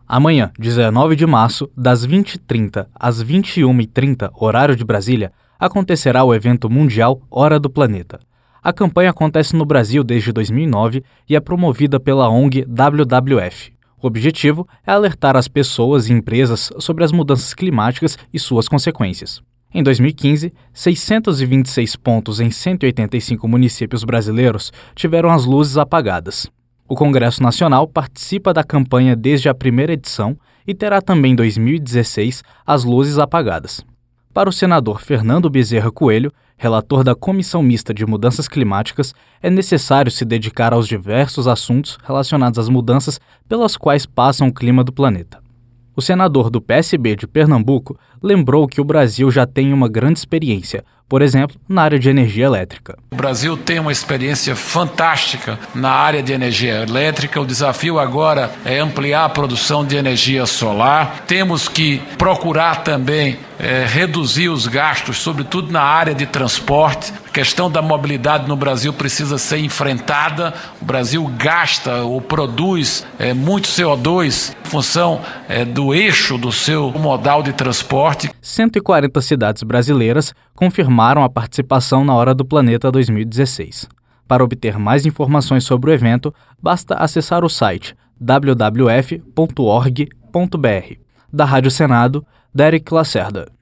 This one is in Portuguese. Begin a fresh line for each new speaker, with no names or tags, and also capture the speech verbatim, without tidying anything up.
Amanhã, dezenove de março, das vinte e trinta às vinte e uma e trinta, horário de Brasília, acontecerá o evento mundial Hora do Planeta. A campanha acontece no Brasil desde dois mil e nove e é promovida pela O N G W W F. O objetivo é alertar as pessoas e empresas sobre as mudanças climáticas e suas consequências. Em dois mil e quinze, seiscentos e vinte e seis pontos em cento e oitenta e cinco municípios brasileiros tiveram as luzes apagadas. O Congresso Nacional participa da campanha desde a primeira edição e terá também em dois mil e dezesseis as luzes apagadas. Para o senador Fernando Bezerra Coelho, relator da Comissão Mista de Mudanças Climáticas, é necessário se dedicar aos diversos assuntos relacionados às mudanças pelas quais passa o clima do planeta. O senador do P S B de Pernambuco lembrou que o Brasil já tem uma grande experiência, por exemplo, na área de energia elétrica.
O Brasil tem uma experiência fantástica na área de energia elétrica. O desafio agora é ampliar a produção de energia solar. Temos que procurar também é, reduzir os gastos, sobretudo na área de transporte. A questão da mobilidade no Brasil precisa ser enfrentada. O Brasil gasta ou produz é, muito C O dois em função é, do eixo do seu modal de transporte.
cento e quarenta cidades brasileiras confirmaram a participação na Hora do Planeta dois mil e dezesseis. Para obter mais informações sobre o evento, basta acessar o site w w w ponto org ponto b r. Da Rádio Senado, Derek Lacerda.